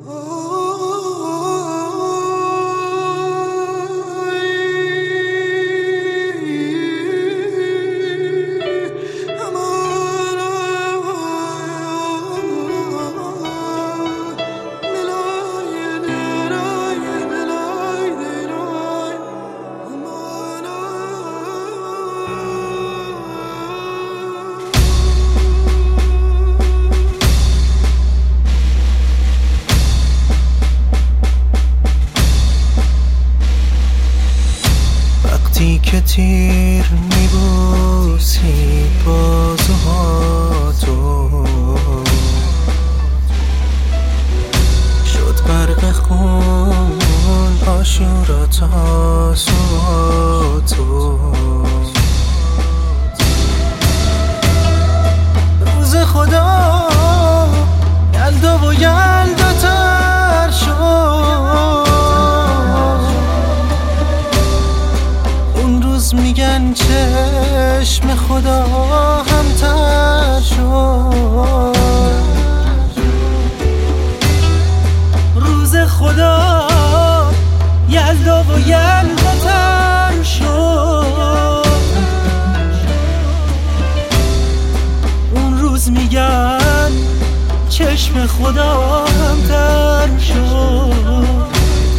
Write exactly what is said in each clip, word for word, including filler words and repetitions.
وقتی که تیر میبوسی بازوهاتو، شد غرق خون آشورا تاسوهاتو. روز خدا یلدا و یلدا تر شد، میگن چشم خدا هم تر شد. روز خدا یلدا و یلدا تر شد، اون روز میگن چشم خدا هم تر شد.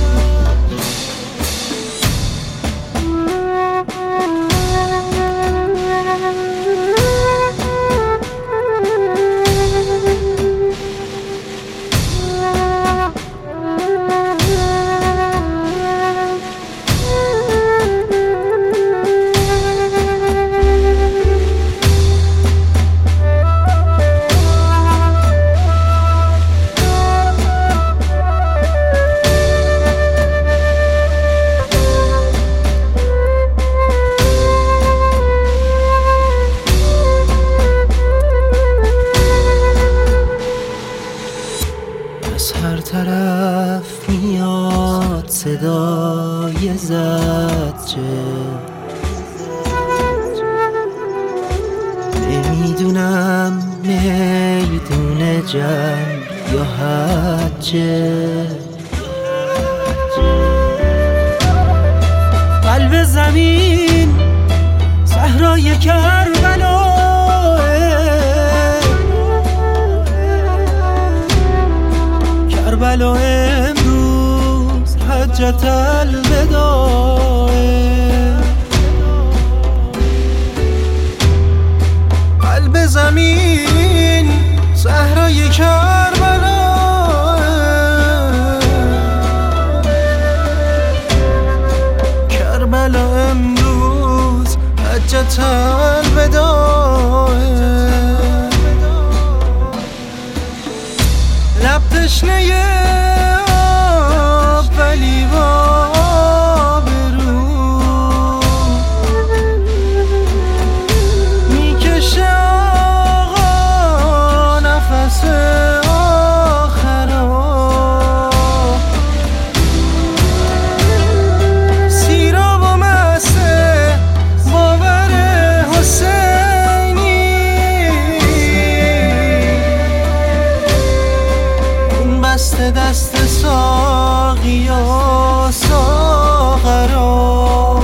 از هر طرف میاد صدای زجر، نمیدونم میدون جنگ یا حجه. قلب زمین صحرای کربلا، کربلا امروز حجت الوداع. قلب زمین صحرای کربلا، کربلا امروز حجت الوداع. لب تشنه آب ولی با آبرو، میکشه آقا نفس آخرا. سیراب و مسته باور حسینی، بسته دست ساقی و ساغرا.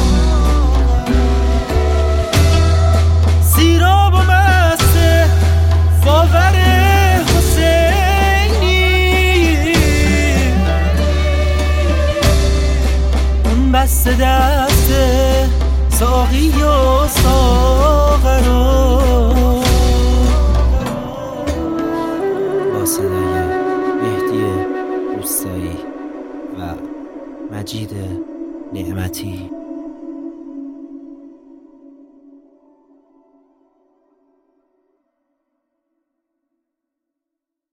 سیراب و مسته باور حسینی، اون بسته دست ساقی و ساغرا. با صدای مهدی روستایی و مجید نعمتی.